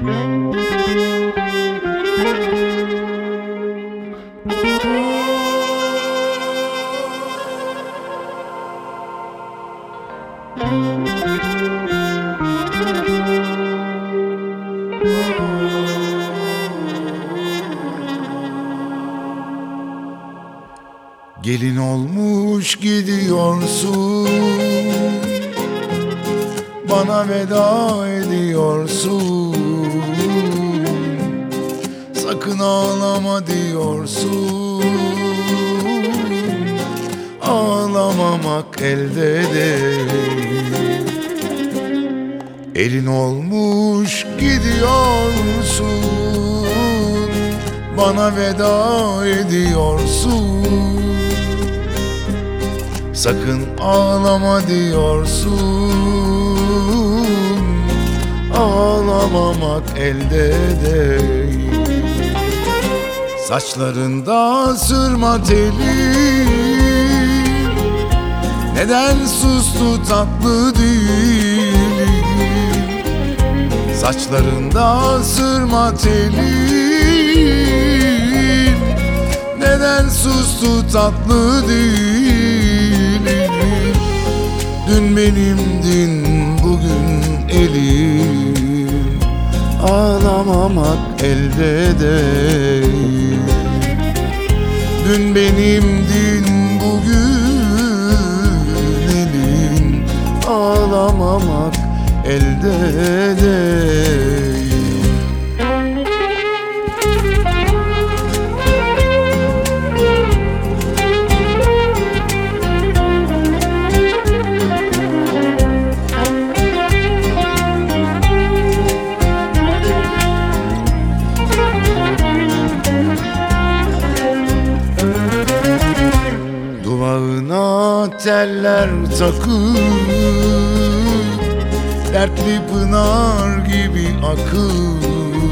Gelin olmuş gidiyorsun, bana veda ediyorsun. Sakın ağlama diyorsun, ağlamamak elde değil. Elin olmuş gidiyorsun, bana veda ediyorsun. Sakın ağlama diyorsun, ağlamamak elde değil. Saçlarında sırma teli, neden sustu tatlı dilim? Saçlarında sırma teli, neden sustu tatlı dilim? Dün benimdin, bugün elim, ağlamamak elde değil. Dün benimdin, bugün elin, ağlamamak elde değil. Duvağına teller takıp, dertli pınar gibi akıp,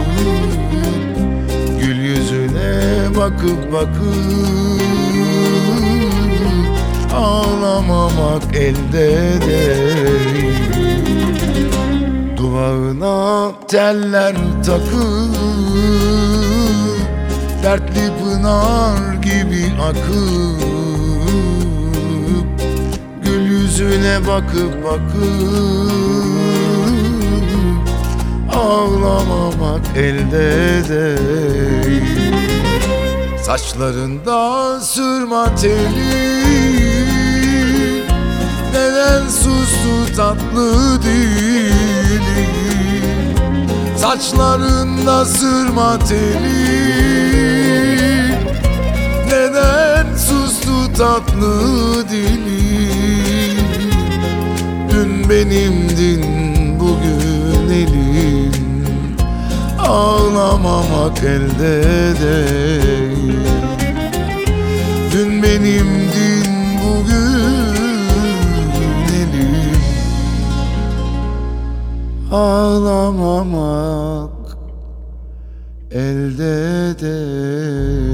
gül yüzüne bakıp bakıp, ağlamamak elde değil. Duvağına teller takıp, dertli pınar gibi akıp, gül yüzüne bakıp bakıp, ağlamamak elde değil. Saçlarında sırma teli, neden sustu tatlı dilim? Saçlarında sırma teli, neden sustu tatlı dilim? Dün benimdin, bugün elin, ağlamamak elde değil. Dün benimdin, bugün elin, ağlamamak elde değil.